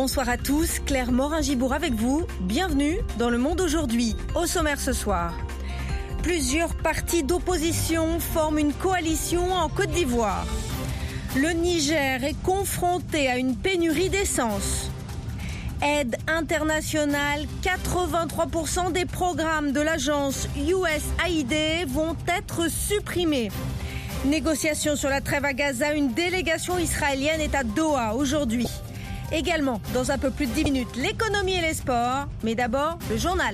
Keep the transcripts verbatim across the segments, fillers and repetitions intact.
Bonsoir à tous, Claire Morin-Gibourg avec vous. Bienvenue dans Le Monde aujourd'hui. Au sommaire ce soir, plusieurs partis d'opposition forment une coalition en Côte d'Ivoire. Le Niger est confronté à une pénurie d'essence. Aide internationale, quatre-vingt-trois pour cent des programmes de l'agence U S A I D vont être supprimés. Négociations sur la trêve à Gaza, une délégation israélienne est à Doha aujourd'hui. Également, dans un peu plus de dix minutes, l'économie et les sports. Mais d'abord, le journal.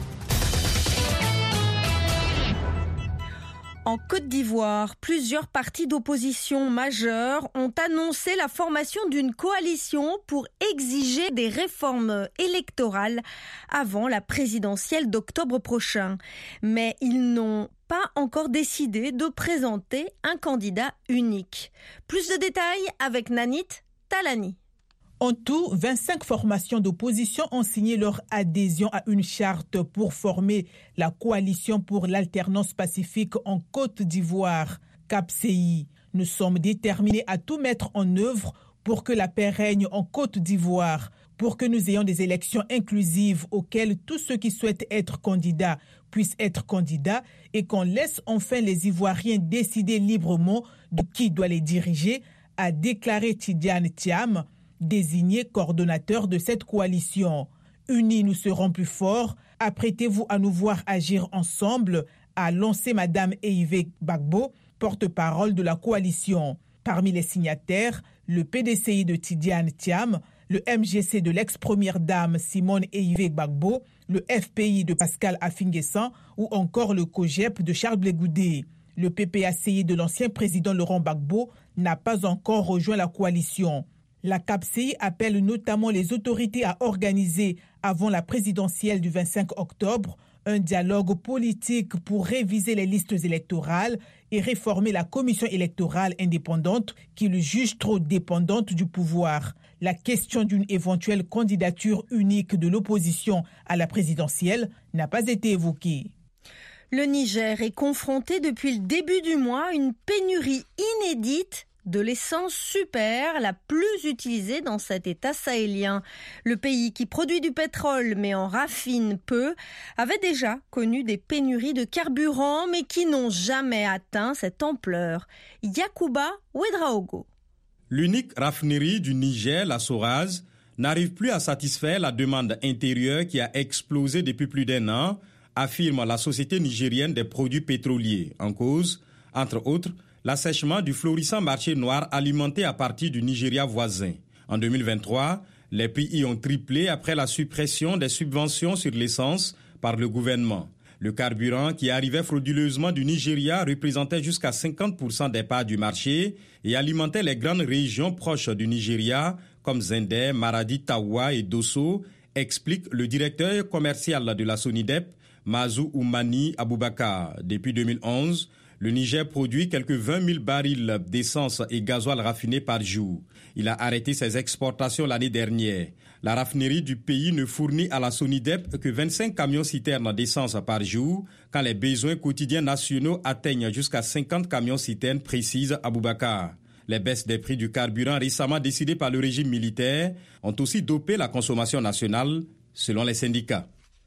En Côte d'Ivoire, plusieurs partis d'opposition majeurs ont annoncé la formation d'une coalition pour exiger des réformes électorales avant la présidentielle d'octobre prochain. Mais ils n'ont pas encore décidé de présenter un candidat unique. Plus de détails avec Nanit Talani. En tout, vingt-cinq formations d'opposition ont signé leur adhésion à une charte pour former la coalition pour l'alternance pacifique en Côte d'Ivoire, C A P C I. Nous sommes déterminés à tout mettre en œuvre pour que la paix règne en Côte d'Ivoire, pour que nous ayons des élections inclusives auxquelles tous ceux qui souhaitent être candidats puissent être candidats et qu'on laisse enfin les Ivoiriens décider librement de qui doit les diriger, a déclaré Tidiane Thiam, désigné coordonnateur de cette coalition. Unis, nous serons plus forts. Apprêtez-vous à nous voir agir ensemble, a lancé Madame Eive Bagbo, porte-parole de la coalition. Parmi les signataires, le P D C I de Tidiane Thiam, le M G C de l'ex-première dame Simone Eive Bagbo, le F P I de Pascal Affi-N'Guessan ou encore le COGEP de Charles Blé Goudé. Le P P A C I de l'ancien président Laurent Gbagbo n'a pas encore rejoint la coalition. La C A P C I appelle notamment les autorités à organiser, avant la présidentielle du vingt-cinq octobre, un dialogue politique pour réviser les listes électorales et réformer la commission électorale indépendante qui le juge trop dépendante du pouvoir. La question d'une éventuelle candidature unique de l'opposition à la présidentielle n'a pas été évoquée. Le Niger est confronté depuis le début du mois à une pénurie inédite de l'essence super, la plus utilisée dans cet État sahélien. Le pays qui produit du pétrole mais en raffine peu avait déjà connu des pénuries de carburant mais qui n'ont jamais atteint cette ampleur. Yacouba Ouedraogo. L'unique raffinerie du Niger, la Soraz, n'arrive plus à satisfaire la demande intérieure qui a explosé depuis plus d'un an, affirme la Société nigérienne des produits pétroliers. En cause, entre autres, l'assèchement du florissant marché noir alimenté à partir du Nigeria voisin. En deux mille vingt-trois, les prix y ont triplé après la suppression des subventions sur l'essence par le gouvernement. Le carburant qui arrivait frauduleusement du Nigeria représentait jusqu'à cinquante pour cent des parts du marché et alimentait les grandes régions proches du Nigeria comme Zender, Maradi, Tawa et Dosso, explique le directeur commercial de la Sonidep, Mazou Oumani Aboubakar. Depuis deux mille onze, le Niger produit quelques vingt mille barils d'essence et gasoil raffiné par jour. Il a arrêté ses exportations l'année dernière. La raffinerie du pays ne fournit à la Sonidep que vingt-cinq camions-citernes d'essence par jour, quand les besoins quotidiens nationaux atteignent jusqu'à cinquante camions-citernes, précise Aboubakar. Les baisses des prix du carburant récemment décidées par le régime militaire ont aussi dopé la consommation nationale, selon les syndicats.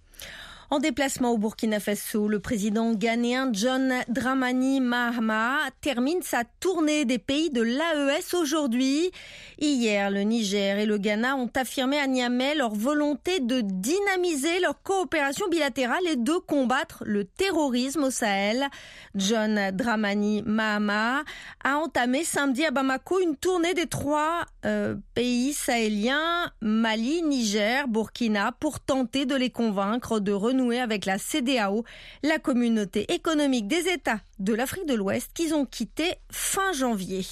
En déplacement au Burkina Faso, le président ghanéen John Dramani Mahama termine sa tournée des pays de l'A E S aujourd'hui. Hier, le Niger et le Ghana ont affirmé à Niamey leur volonté de dynamiser leur coopération bilatérale et de combattre le terrorisme au Sahel. John Dramani Mahama a entamé samedi à Bamako une tournée des trois euh, pays sahéliens, Mali, Niger, Burkina, pour tenter de les convaincre de renouer avec la C E D E A O, la communauté économique des États de l'Afrique de l'Ouest qu'ils ont quitté fin janvier.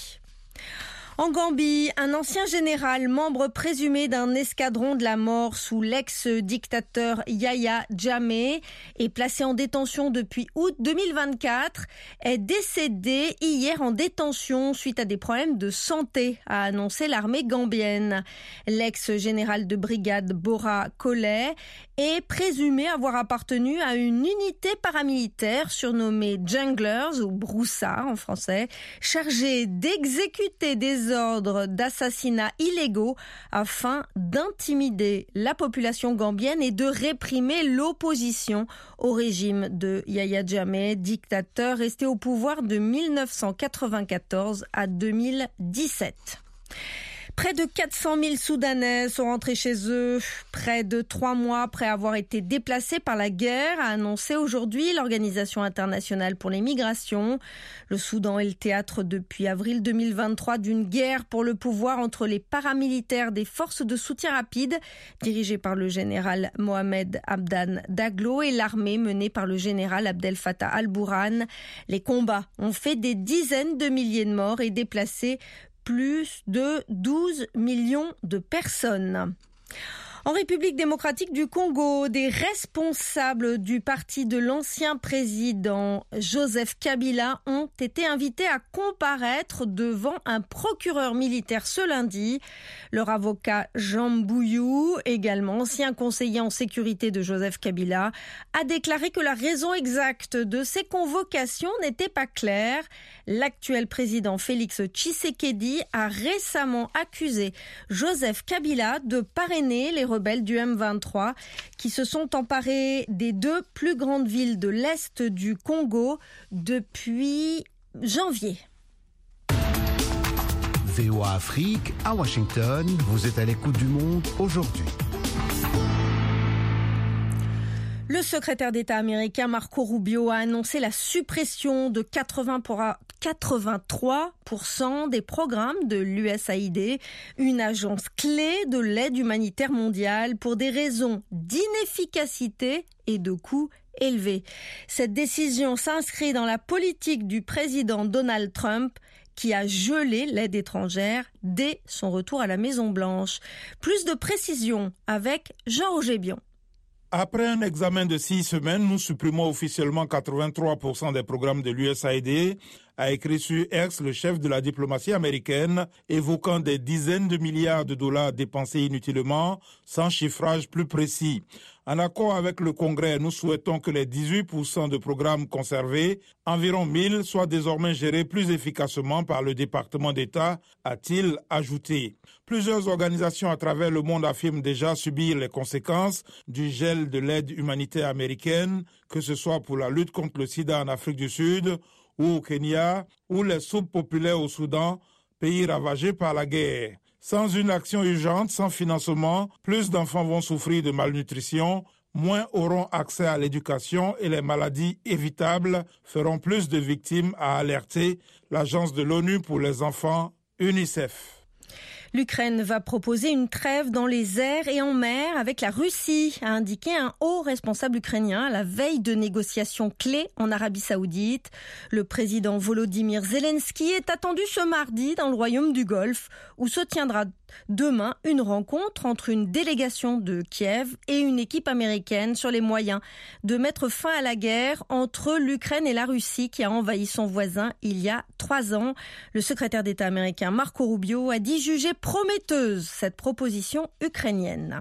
En Gambie, un ancien général, membre présumé d'un escadron de la mort sous l'ex-dictateur Yahya Jammeh, est placé en détention depuis août deux mille vingt-quatre, est décédé hier en détention suite à des problèmes de santé, a annoncé l'armée gambienne. L'ex-général de brigade Bora Colley est présumé avoir appartenu à une unité paramilitaire surnommée Junglers, ou broussards en français, chargée d'exécuter des ordres d'assassinat illégaux afin d'intimider la population gambienne et de réprimer l'opposition au régime de Yahya Jammeh, dictateur resté au pouvoir de mille neuf cent quatre-vingt-quatorze à deux mille dix-sept. Près de quatre cent mille Soudanais sont rentrés chez eux près de trois mois après avoir été déplacés par la guerre, a annoncé aujourd'hui l'Organisation internationale pour les migrations. Le Soudan est le théâtre depuis avril deux mille vingt-trois d'une guerre pour le pouvoir entre les paramilitaires des forces de soutien rapide, dirigées par le général Mohamed Hamdan Daglo, et l'armée menée par le général Abdel Fattah al-Burhan. Les combats ont fait des dizaines de milliers de morts et déplacé plus de douze millions de personnes. En République démocratique du Congo, des responsables du parti de l'ancien président Joseph Kabila ont été invités à comparaître devant un procureur militaire ce lundi. Leur avocat Jean Mbouyou, également ancien conseiller en sécurité de Joseph Kabila, a déclaré que la raison exacte de ces convocations n'était pas claire. L'actuel président Félix Tshisekedi a récemment accusé Joseph Kabila de parrainer les rebelles du M vingt-trois qui se sont emparés des deux plus grandes villes de l'Est du Congo depuis janvier. V O A Afrique, à Washington, vous êtes à l'écoute du monde aujourd'hui. Le secrétaire d'État américain Marco Rubio a annoncé la suppression de quatre-vingt-trois pour cent des programmes de l'U S A I D, une agence clé de l'aide humanitaire mondiale, pour des raisons d'inefficacité et de coûts élevés. Cette décision s'inscrit dans la politique du président Donald Trump, qui a gelé l'aide étrangère dès son retour à la Maison-Blanche. Plus de précisions avec Jean-Roger Bion. Après un examen de six semaines, nous supprimons officiellement quatre-vingt-trois pour cent des programmes de l'U S A I D, a écrit sur X le chef de la diplomatie américaine, évoquant des dizaines de milliards de dollars dépensés inutilement, sans chiffrage plus précis. En accord avec le Congrès, nous souhaitons que les dix-huit pour cent de programmes conservés, environ mille, soient désormais gérés plus efficacement par le département d'État, a-t-il ajouté. Plusieurs organisations à travers le monde affirment déjà subir les conséquences du gel de l'aide humanitaire américaine, que ce soit pour la lutte contre le sida en Afrique du Sud ou au Kenya, ou les soupes populaires au Soudan, pays ravagé par la guerre. Sans une action urgente, sans financement, plus d'enfants vont souffrir de malnutrition, moins auront accès à l'éducation et les maladies évitables feront plus de victimes, a alerté l'Agence de l'ONU pour les enfants, UNICEF. L'Ukraine va proposer une trêve dans les airs et en mer avec la Russie, a indiqué un haut responsable ukrainien à la veille de négociations clés en Arabie Saoudite. Le président Volodymyr Zelensky est attendu ce mardi dans le royaume du Golfe, où se tiendra demain une rencontre entre une délégation de Kiev et une équipe américaine sur les moyens de mettre fin à la guerre entre l'Ukraine et la Russie qui a envahi son voisin il y a trois ans. Le secrétaire d'État américain Marco Rubio a dit juger prometteuse cette proposition ukrainienne.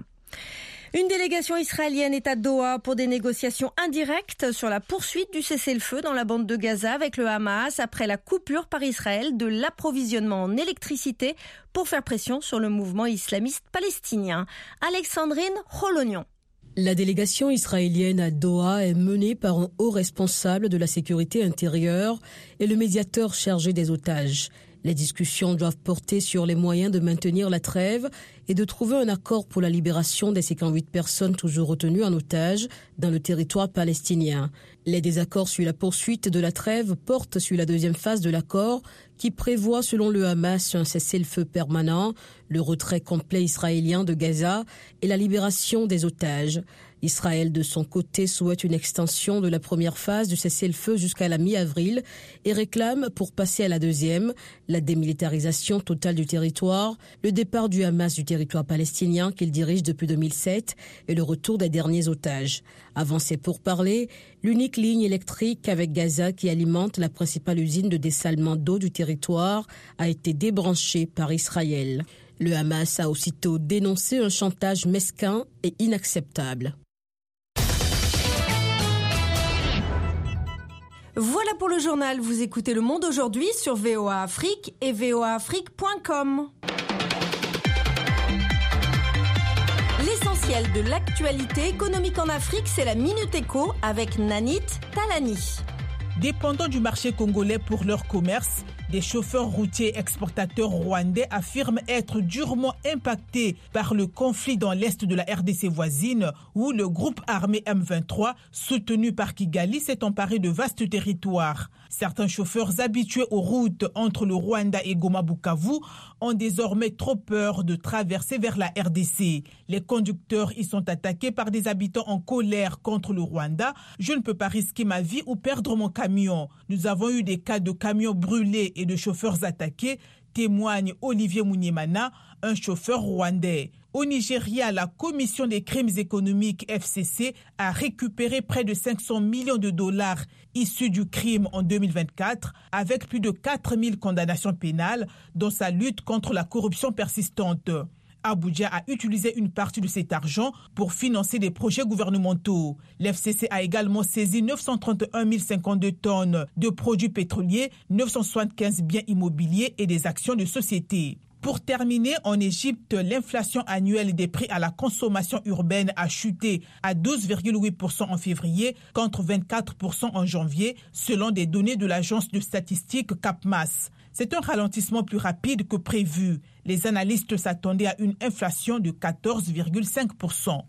Une délégation israélienne est à Doha pour des négociations indirectes sur la poursuite du cessez-le-feu dans la bande de Gaza avec le Hamas après la coupure par Israël de l'approvisionnement en électricité pour faire pression sur le mouvement islamiste palestinien. Alexandrine Rolognon. La délégation israélienne à Doha est menée par un haut responsable de la sécurité intérieure et le médiateur chargé des otages. Les discussions doivent porter sur les moyens de maintenir la trêve et de trouver un accord pour la libération des cinquante-huit personnes toujours retenues en otage dans le territoire palestinien. Les désaccords sur la poursuite de la trêve portent sur la deuxième phase de l'accord qui prévoit, selon le Hamas, un cessez-le-feu permanent, le retrait complet israélien de Gaza et la libération des otages. Israël, de son côté, souhaite une extension de la première phase du cessez-le-feu jusqu'à la mi-avril et réclame, pour passer à la deuxième, la démilitarisation totale du territoire, le départ du Hamas du territoire palestinien qu'il dirige depuis deux mille sept et le retour des derniers otages. Avant ces pourparlers, l'unique ligne électrique avec Gaza qui alimente la principale usine de dessalement d'eau du territoire a été débranchée par Israël. Le Hamas a aussitôt dénoncé un chantage mesquin et inacceptable. Voilà pour le journal. Vous écoutez Le Monde aujourd'hui sur V O A Afrique et v o a afrique point com. L'essentiel de l'actualité économique en Afrique, c'est la Minute Éco avec Nanit Talani. Dépendant du marché congolais pour leur commerce, des chauffeurs routiers exportateurs rwandais affirment être durement impactés par le conflit dans l'est de la R D C voisine où le groupe armé M vingt-trois, soutenu par Kigali, s'est emparé de vastes territoires. Certains chauffeurs habitués aux routes entre le Rwanda et Goma-Bukavu ont désormais trop peur de traverser vers la R D C. Les conducteurs y sont attaqués par des habitants en colère contre le Rwanda. Je ne peux pas risquer ma vie ou perdre mon camion. Nous avons eu des cas de camions brûlés et de chauffeurs attaqués, témoigne Olivier Munyemana, un chauffeur rwandais. Au Nigeria, la Commission des crimes économiques F C C a récupéré près de cinq cents millions de dollars issus du crime en deux mille vingt-quatre, avec plus de quatre mille condamnations pénales dans sa lutte contre la corruption persistante. Abuja a utilisé une partie de cet argent pour financer des projets gouvernementaux. L'F C C a également saisi neuf cent trente et un mille cinquante-deux tonnes de produits pétroliers, neuf cent soixante-quinze biens immobiliers et des actions de société. Pour terminer, en Égypte, l'inflation annuelle des prix à la consommation urbaine a chuté à douze virgule huit pour cent en février contre vingt-quatre pour cent en janvier, selon des données de l'agence de statistiques Capmas. C'est un ralentissement plus rapide que prévu. Les analystes s'attendaient à une inflation de quatorze virgule cinq pour cent.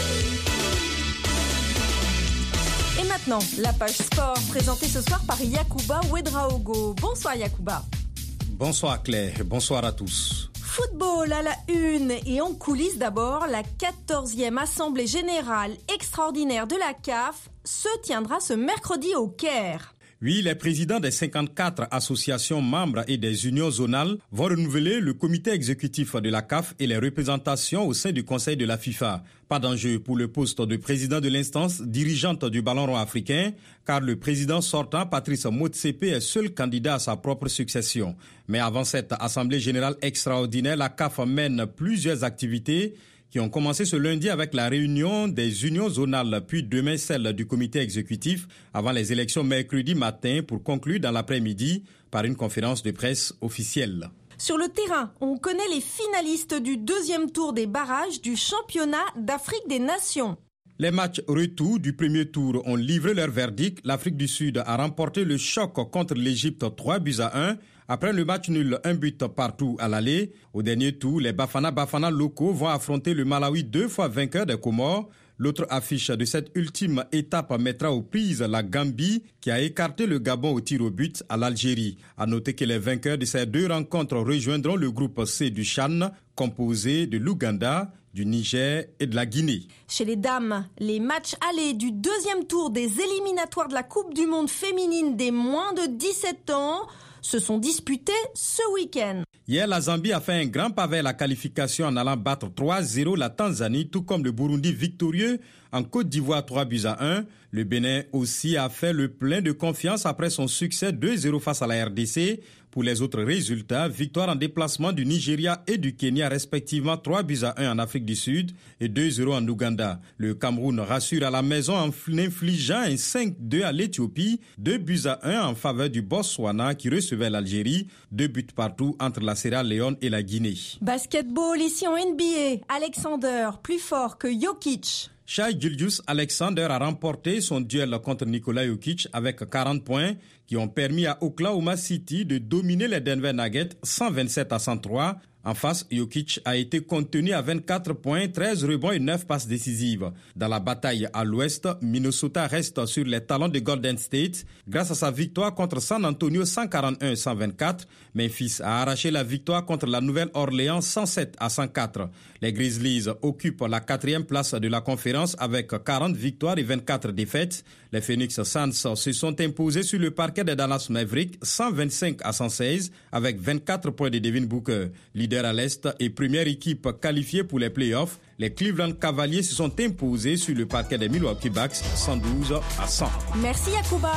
Et maintenant, la page sport présentée ce soir par Yacouba Ouedraogo. Bonsoir Yacouba. Bonsoir Claire, bonsoir à tous. Football à la une et en coulisses d'abord, la quatorzième Assemblée Générale Extraordinaire de la C A F se tiendra ce mercredi au Caire. Oui, les présidents des cinquante-quatre associations membres et des unions zonales vont renouveler le comité exécutif de la C A F et les représentations au sein du Conseil de la FIFA. Pas d'enjeu pour le poste de président de l'instance dirigeante du ballon rond africain, car le président sortant, Patrice Motsepe, est seul candidat à sa propre succession. Mais avant cette Assemblée générale extraordinaire, la C A F mène plusieurs activités qui ont commencé ce lundi avec la réunion des unions zonales, puis demain celle du comité exécutif, avant les élections mercredi matin pour conclure dans l'après-midi par une conférence de presse officielle. Sur le terrain, on connaît les finalistes du deuxième tour des barrages du championnat d'Afrique des Nations. Les matchs retour du premier tour ont livré leur verdict. L'Afrique du Sud a remporté le choc contre l'Égypte trois buts à un. Après le match nul, un but partout à l'aller. Au dernier tour, les Bafana Bafana locaux vont affronter le Malawi, deux fois vainqueur des Comores. L'autre affiche de cette ultime étape mettra aux prises la Gambie qui a écarté le Gabon au tir au but à l'Algérie. À noter que les vainqueurs de ces deux rencontres rejoindront le groupe C du Chan, composé de l'Ouganda, du Niger et de la Guinée. Chez les dames, les matchs allés du deuxième tour des éliminatoires de la Coupe du Monde féminine des moins de dix-sept ans se sont disputés ce week-end. Hier, la Zambie a fait un grand pas vers la qualification en allant battre trois à zéro la Tanzanie, tout comme le Burundi victorieux en Côte d'Ivoire trois buts à un. Le Bénin aussi a fait le plein de confiance après son succès deux à zéro face à la R D C. Pour les autres résultats, victoire en déplacement du Nigeria et du Kenya, respectivement trois buts à un en Afrique du Sud et deux à zéro en Ouganda. Le Cameroun rassure à la maison en infligeant un cinq deux à l'Éthiopie, deux buts à un en faveur du Botswana qui recevait l'Algérie, deux buts partout entre la Sierra Leone et la Guinée. Basketball ici en N B A, Alexander plus fort que Jokic. Shai Gilgeous-Alexander a remporté son duel contre Nikola Jokic avec quarante points qui ont permis à Oklahoma City de dominer les Denver Nuggets cent vingt-sept à cent trois. En face, Jokic a été contenu à vingt-quatre points, treize rebonds et neuf passes décisives. Dans la bataille à l'ouest, Minnesota reste sur les talons de Golden State grâce à sa victoire contre San Antonio cent quarante-et un à cent vingt-quatre. Memphis a arraché la victoire contre la Nouvelle-Orléans cent sept à cent quatre. Les Grizzlies occupent la quatrième place de la conférence avec quarante victoires et vingt-quatre défaites. Les Phoenix Suns se sont imposés sur le parquet des Dallas Mavericks cent vingt-cinq à cent seize avec vingt-quatre points de Devin Booker. Leader à l'Est et première équipe qualifiée pour les playoffs, les Cleveland Cavaliers se sont imposés sur le parquet des Milwaukee Bucks cent douze à cent. Merci Yacouba.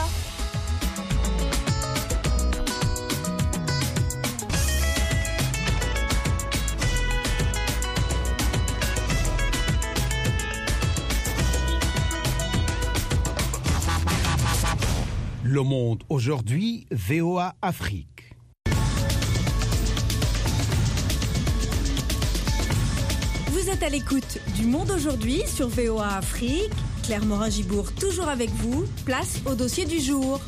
Le Monde aujourd'hui, V O A Afrique. Vous êtes à l'écoute du Monde aujourd'hui sur V O A Afrique. Claire Morin-Gibourg toujours avec vous. Place au dossier du jour.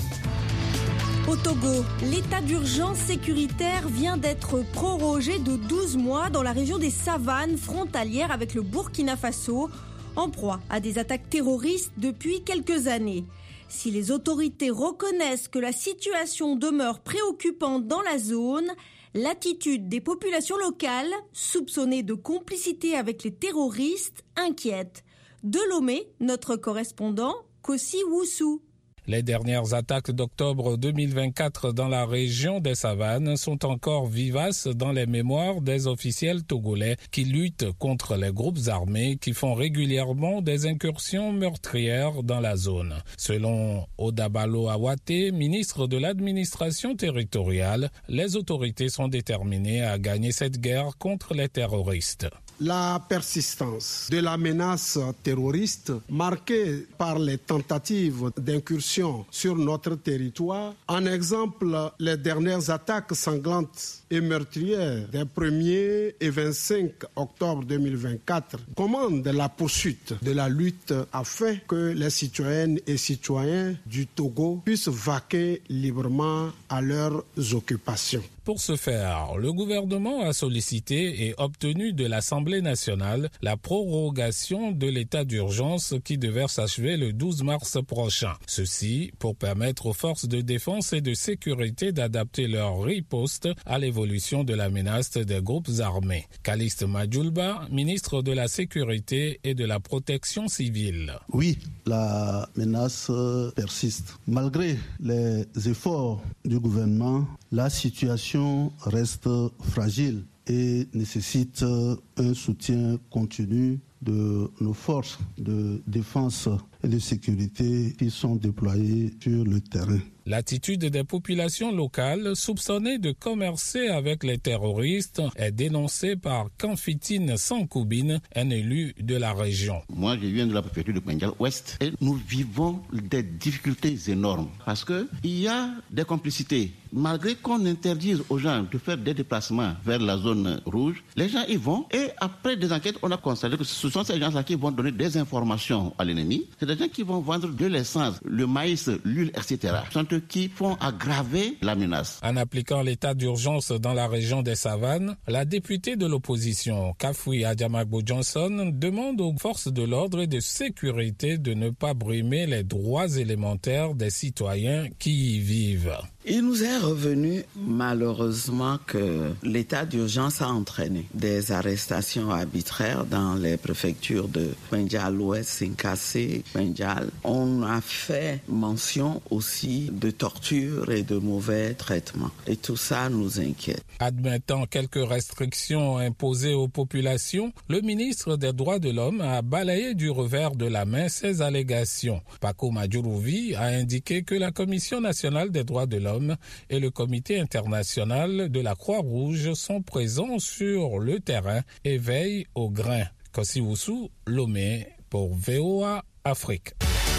Au Togo, l'état d'urgence sécuritaire vient d'être prorogé de douze mois dans la région des savanes frontalières avec le Burkina Faso, en proie à des attaques terroristes depuis quelques années. Si les autorités reconnaissent que la situation demeure préoccupante dans la zone, l'attitude des populations locales, soupçonnées de complicité avec les terroristes, inquiète. De Lomé, notre correspondant, Kossi Woussou. Les dernières attaques d'octobre deux mille vingt-quatre dans la région des savanes sont encore vivaces dans les mémoires des officiels togolais qui luttent contre les groupes armés qui font régulièrement des incursions meurtrières dans la zone. Selon Odabalo Awate, ministre de l'administration territoriale, les autorités sont déterminées à gagner cette guerre contre les terroristes. La persistance de la menace terroriste marquée par les tentatives d'incursion sur notre territoire, en exemple les dernières attaques sanglantes et meurtrières des premier et vingt-cinq octobre deux mille vingt-quatre, commandent la poursuite de la lutte afin que les citoyennes et citoyens du Togo puissent vaquer librement à leurs occupations. Pour ce faire, le gouvernement a sollicité et obtenu de l'Assemblée nationale la prorogation de l'état d'urgence qui devait s'achever le douze mars prochain. Ceci pour permettre aux forces de défense et de sécurité d'adapter leur riposte à l'évolution de la menace des groupes armés. Calixte Madjoulba, ministre de la Sécurité et de la Protection civile. Oui, la menace persiste. Malgré les efforts du gouvernement, la situation reste fragile et nécessite un soutien continu de nos forces de défense et de sécurité qui sont déployées sur le terrain. L'attitude des populations locales soupçonnées de commercer avec les terroristes est dénoncée par Kanfitine Sankoubine, un élu de la région. Moi, je viens de la préfecture de Pendial-Ouest et nous vivons des difficultés énormes parce qu'il y a des complicités. Malgré qu'on interdise aux gens de faire des déplacements vers la zone rouge, les gens y vont et après des enquêtes, on a constaté que ce sont ces gens-là qui vont donner des informations à l'ennemi. C'est des gens qui vont vendre de l'essence, le maïs, l'huile, et cetera. Ce sont eux qui font aggraver la menace. En appliquant l'état d'urgence dans la région des savanes, la députée de l'opposition, Kafui Adjamagbo Johnson, demande aux forces de l'ordre et de sécurité de ne pas brimer les droits élémentaires des citoyens qui y vivent. Il nous est revenu malheureusement que l'état d'urgence a entraîné des arrestations arbitraires dans les préfectures de Pendial-Ouest, Sinkassé, Pendial. On a fait mention aussi de torture et de mauvais traitements. Et tout ça nous inquiète. Admettant quelques restrictions imposées aux populations, le ministre des Droits de l'Homme a balayé du revers de la main ces allégations. Paco Madjurouvi a indiqué que la Commission nationale des droits de l'homme et le Comité international de la Croix-Rouge sont présents sur le terrain et veillent au grain. Kossi Woussou, Lomé pour V O A Afrique.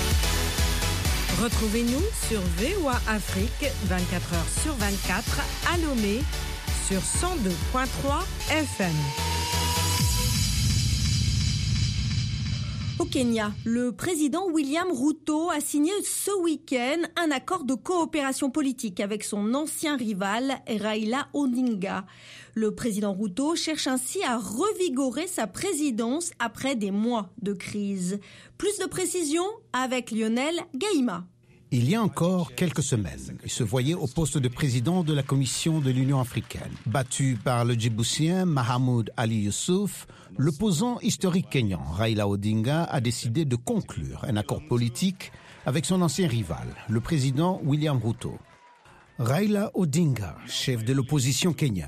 Retrouvez-nous sur V O A Afrique vingt-quatre heures sur vingt-quatre à Lomé sur cent deux virgule trois F M. Au Kenya, le président William Ruto a signé ce week-end un accord de coopération politique avec son ancien rival Raila Odinga. Le président Ruto cherche ainsi à revigorer sa présidence après des mois de crise. Plus de précisions avec Lionel Gaïma. Il y a encore quelques semaines, il se voyait au poste de président de la Commission de l'Union africaine. Battu par le Djiboutien Mahamoud Ali Youssouf, l'opposant historique kenyan Raila Odinga a décidé de conclure un accord politique avec son ancien rival, le président William Ruto. Raila Odinga, chef de l'opposition kenyane.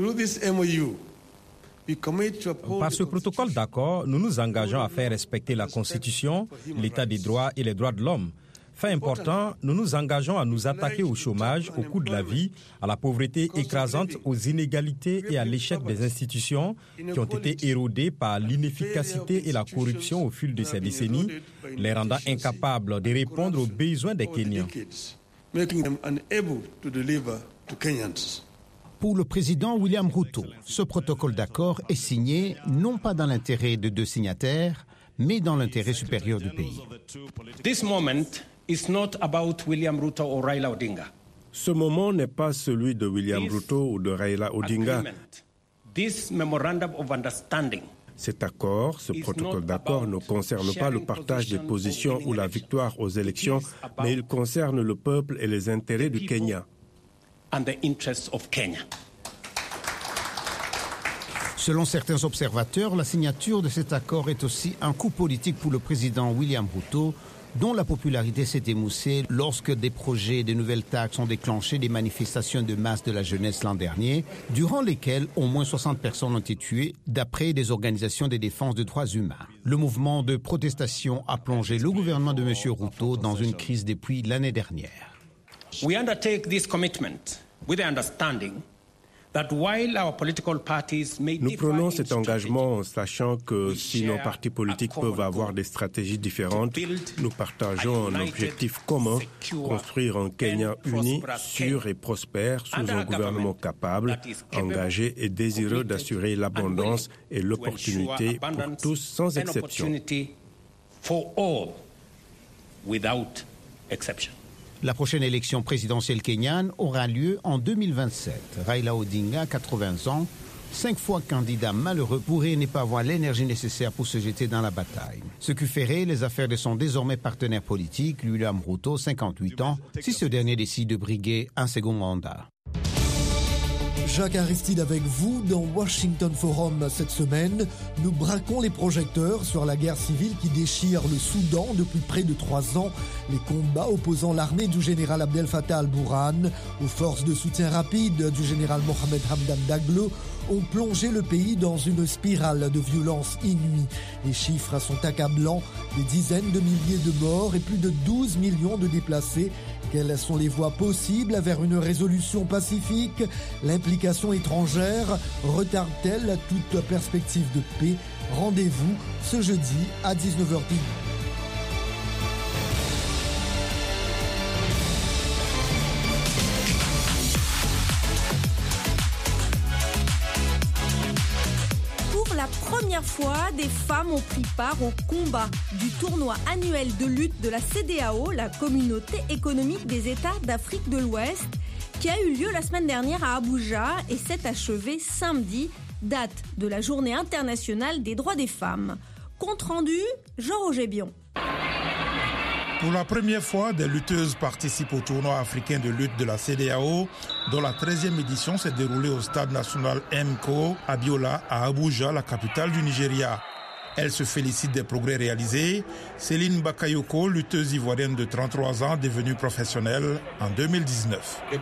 Par ce protocole d'accord, nous nous engageons à faire respecter la Constitution, l'état des droits et les droits de l'homme. Fait important, nous nous engageons à nous attaquer au chômage, au coût de la vie, à la pauvreté écrasante, aux inégalités et à l'échec des institutions qui ont été érodées par l'inefficacité et la corruption au fil de ces décennies, les rendant incapables de répondre aux besoins des Kenyans. making them unable to deliver to Kenyans. Pour le président William Ruto, ce protocole d'accord est signé non pas dans l'intérêt de deux signataires, mais dans l'intérêt supérieur du pays. This moment is not about William Ruto or Raila Odinga. Ce moment n'est pas celui de William This Ruto ou de Raila Odinga. This memorandum of understanding Cet accord, ce protocole d'accord ne concerne pas le partage des positions ou la victoire aux élections, mais il concerne le peuple et les intérêts du Kenya. And the interests of Kenya. Selon certains observateurs, la signature de cet accord est aussi un coup politique pour le président William Ruto, dont la popularité s'est émoussée lorsque des projets de nouvelles taxes ont déclenché des manifestations de masse de la jeunesse l'an dernier, durant lesquelles au moins soixante personnes ont été tuées, d'après des organisations de défense des droits humains. Le mouvement de protestation a plongé le gouvernement de M. Ruto dans une crise depuis l'année dernière. We undertake this commitment with the understanding that while our political parties may Nous prenons cet engagement en sachant que si nos partis politiques peuvent avoir des stratégies différentes, nous partageons un objectif commun, construire un Kenya uni, sûr et prospère sous un gouvernement capable, engagé et désireux d'assurer l'abondance et l'opportunité pour tous sans exception. La prochaine élection présidentielle kenyane aura lieu en deux mille vingt-sept. Raila Odinga, quatre-vingts ans, cinq fois candidat malheureux, pourrait ne pas avoir l'énergie nécessaire pour se jeter dans la bataille. Ce qui ferait les affaires de son désormais partenaire politique, William Ruto, cinquante-huit ans, si ce dernier décide de briguer un second mandat. Jacques Aristide avec vous dans Washington Forum cette semaine. Nous braquons les projecteurs sur la guerre civile qui déchire le Soudan depuis près de trois ans. Les combats opposant l'armée du général Abdel Fattah al-Burhan aux forces de soutien rapide du général Mohamed Hamdan Daglo ont plongé le pays dans une spirale de violence inouïe. Les chiffres sont accablants, des dizaines de milliers de morts et plus de douze millions de déplacés. Quelles sont les voies possibles vers une résolution pacifique? L'implication étrangère retarde-t-elle toute perspective de paix? Rendez-vous ce jeudi à dix-neuf heures pile. La première fois, des femmes ont pris part au combat du tournoi annuel de lutte de la C E D E A O, la communauté économique des États d'Afrique de l'Ouest, qui a eu lieu la semaine dernière à Abuja et s'est achevé samedi, date de la Journée internationale des droits des femmes. Compte rendu, Jean-Roger Bion. Pour la première fois, des lutteuses participent au tournoi africain de lutte de la C E D E A O, dont la treizième édition s'est déroulée au stade national M K O à Biola, à Abuja, la capitale du Nigeria. Elle se félicite des progrès réalisés. Céline Bakayoko, lutteuse ivoirienne de trente-trois ans, devenue professionnelle en deux mille dix-neuf. Je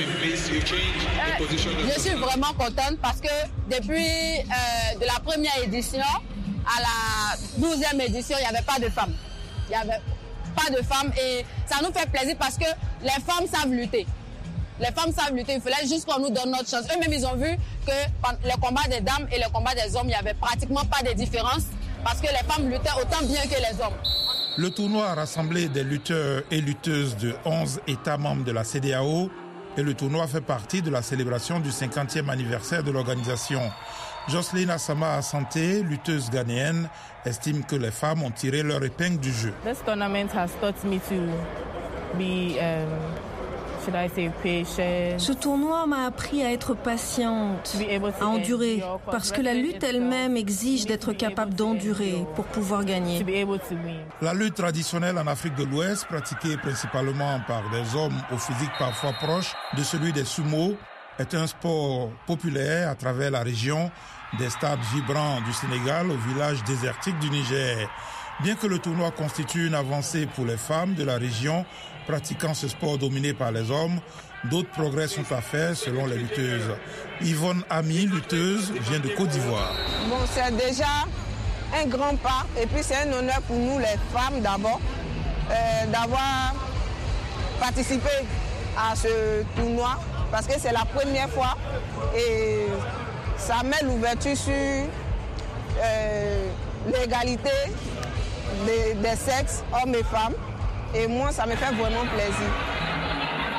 suis vraiment contente parce que depuis euh, de la première édition à la douzième édition, il n'y avait pas de femmes. Il y avait pas de femmes et ça nous fait plaisir parce que les femmes savent lutter. Les femmes savent lutter, il fallait juste qu'on nous donne notre chance. Eux-mêmes, ils ont vu que le combat des dames et le combat des hommes, il n'y avait pratiquement pas de différence parce que les femmes luttaient autant bien que les hommes. Le tournoi a rassemblé des lutteurs et lutteuses de onze États membres de la C E D E A O et le tournoi fait partie de la célébration du cinquantième anniversaire de l'organisation. Jocelyne Assama Asante, lutteuse ghanéenne, estime que les femmes ont tiré leur épingle du jeu. This tournament has taught me to be, um, should I say, patient. Ce tournoi m'a appris à être patiente, à endurer, parce que la lutte elle-même exige d'être capable d'endurer pour pouvoir gagner. La lutte traditionnelle en Afrique de l'Ouest, pratiquée principalement par des hommes au physique parfois proche de celui des sumo, est un sport populaire à travers la région, des stades vibrants du Sénégal au village désertique du Niger. Bien que le tournoi constitue une avancée pour les femmes de la région pratiquant ce sport dominé par les hommes, d'autres progrès sont à faire selon les lutteuses. Yvonne Ami, lutteuse, vient de Côte d'Ivoire. Bon, c'est déjà un grand pas et puis c'est un honneur pour nous les femmes d'abord euh, d'avoir participé à ce tournoi parce que c'est la première fois et ça met l'ouverture sur euh, l'égalité des, des sexes, hommes et femmes. Et moi, ça me fait vraiment plaisir.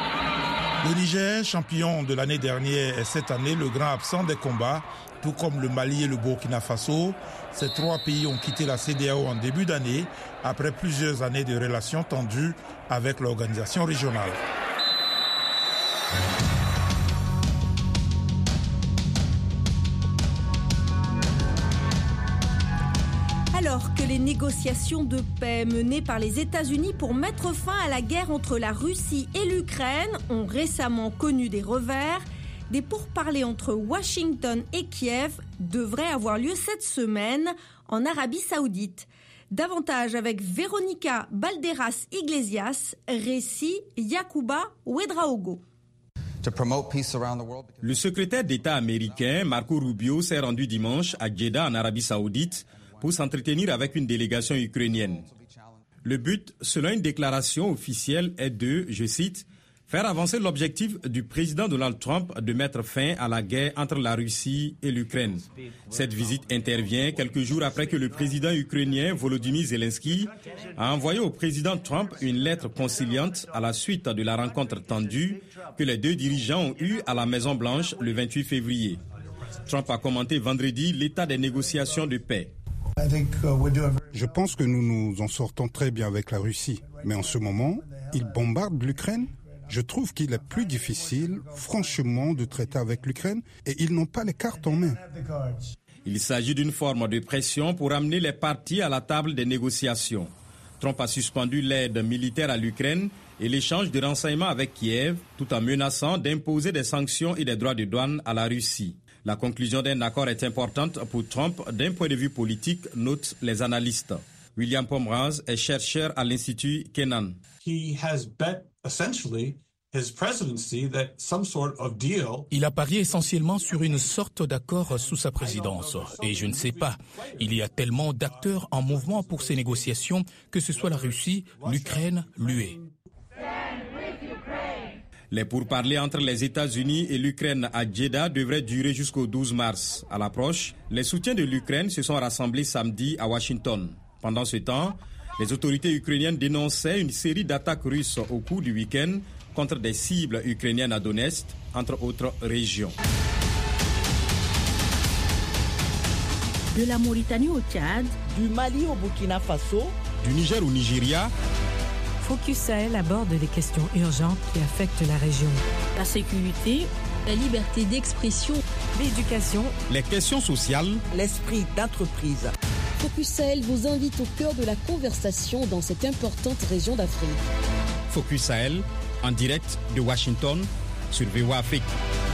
Le Niger, champion de l'année dernière, est cette année le grand absent des combats, tout comme le Mali et le Burkina Faso. Ces trois pays ont quitté la C E D E A O en début d'année, après plusieurs années de relations tendues avec l'organisation régionale. Alors que les négociations de paix menées par les États-Unis pour mettre fin à la guerre entre la Russie et l'Ukraine ont récemment connu des revers, des pourparlers entre Washington et Kiev devraient avoir lieu cette semaine en Arabie Saoudite. Davantage avec Véronica Balderas Iglesias, récit Yacouba Ouedraogo. Le secrétaire d'État américain Marco Rubio s'est rendu dimanche à Jeddah en Arabie Saoudite pour s'entretenir avec une délégation ukrainienne. Le but, selon une déclaration officielle, est de, je cite, faire avancer l'objectif du président Donald Trump de mettre fin à la guerre entre la Russie et l'Ukraine. Cette visite intervient quelques jours après que le président ukrainien Volodymyr Zelensky a envoyé au président Trump une lettre conciliante à la suite de la rencontre tendue que les deux dirigeants ont eue à la Maison-Blanche le vingt-huit février. Trump a commenté vendredi l'état des négociations de paix. Je pense que nous nous en sortons très bien avec la Russie. Mais en ce moment, ils bombardent l'Ukraine. Je trouve qu'il est plus difficile, franchement, de traiter avec l'Ukraine et ils n'ont pas les cartes en main. Il s'agit d'une forme de pression pour amener les parties à la table des négociations. Trump a suspendu l'aide militaire à l'Ukraine et l'échange de renseignements avec Kiev, tout en menaçant d'imposer des sanctions et des droits de douane à la Russie. La conclusion d'un accord est importante pour Trump d'un point de vue politique, notent les analystes. William Pomeranz est chercheur à l'Institut Kennan. He has bet essentially his presidency that some sort of deal. Il a parié essentiellement sur une sorte d'accord sous sa présidence. Et je ne sais pas, il y a tellement d'acteurs en mouvement pour ces négociations, que ce soit la Russie, l'Ukraine, l'U E. Les pourparlers entre les États-Unis et l'Ukraine à Jeddah devraient durer jusqu'au douze mars. À l'approche, les soutiens de l'Ukraine se sont rassemblés samedi à Washington. Pendant ce temps, les autorités ukrainiennes dénonçaient une série d'attaques russes au cours du week-end contre des cibles ukrainiennes à Donetsk, entre autres régions. De la Mauritanie au Tchad, du Mali au Burkina Faso, du Niger au Nigeria. Focus Sahel aborde les questions urgentes qui affectent la région. La sécurité, la liberté d'expression, l'éducation, les questions sociales, l'esprit d'entreprise. Focus Sahel vous invite au cœur de la conversation dans cette importante région d'Afrique. Focus Sahel, en direct de Washington, sur V O A Afrique.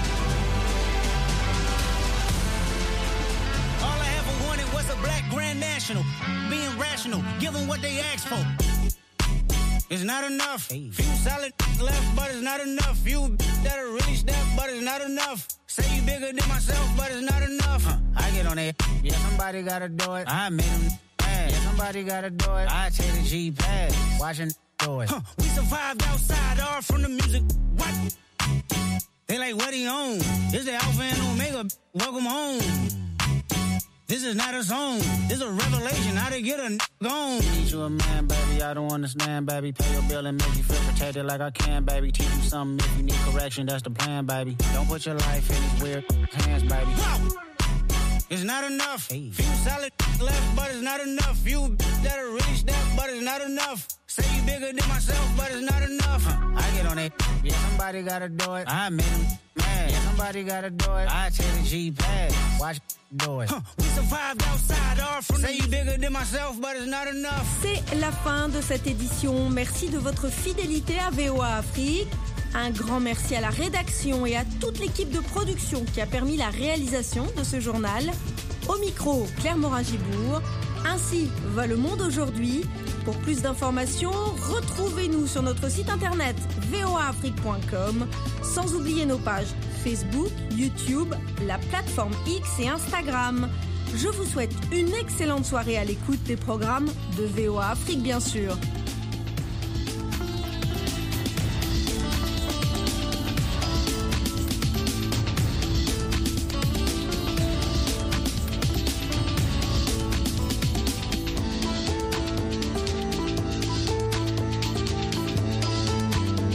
All I ever wanted was a black grand national, being rational, give them what they asked for. It's not enough. Few solid left, but it's not enough. Few that are really step, but it's not enough. Say you bigger than myself, but it's not enough. Huh. I get on it. Yeah, somebody gotta do it. I made them mad. Yeah, somebody gotta do it. I take the G pad. Watching do it. Huh. We survived outside, all from the music. What? They like, what he on? This the Alpha and Omega. Welcome home. This is not a song. This is a revelation. How to get a n*** gone. Need you a man, baby. I don't understand, baby. Pay your bill and make you feel protected like I can, baby. Teach you something if you need correction. That's the plan, baby. Don't put your life in these weird hands, baby. Whoa. It's not enough. Hey. Few solid left, but it's not enough. Few that are really step, but it's not enough. Say you bigger than myself, but it's not enough. Huh. I get on it. Yeah, somebody gotta do it. I made them mad. Yeah, somebody gotta do it. I take the G pad. Watch do it. Huh. We survived outside, all from Say you bigger than myself, but it's not enough. C'est la fin de cette édition. Merci de votre fidélité à V O A Afrique. Un grand merci à la rédaction et à toute l'équipe de production qui a permis la réalisation de ce journal. Au micro, Claire Morin-Gibourg. Ainsi va le monde aujourd'hui. Pour plus d'informations, retrouvez-nous sur notre site internet v o a afrique point com, sans oublier nos pages Facebook, YouTube, la plateforme X et Instagram. Je vous souhaite une excellente soirée à l'écoute des programmes de V O A Afrique, bien sûr.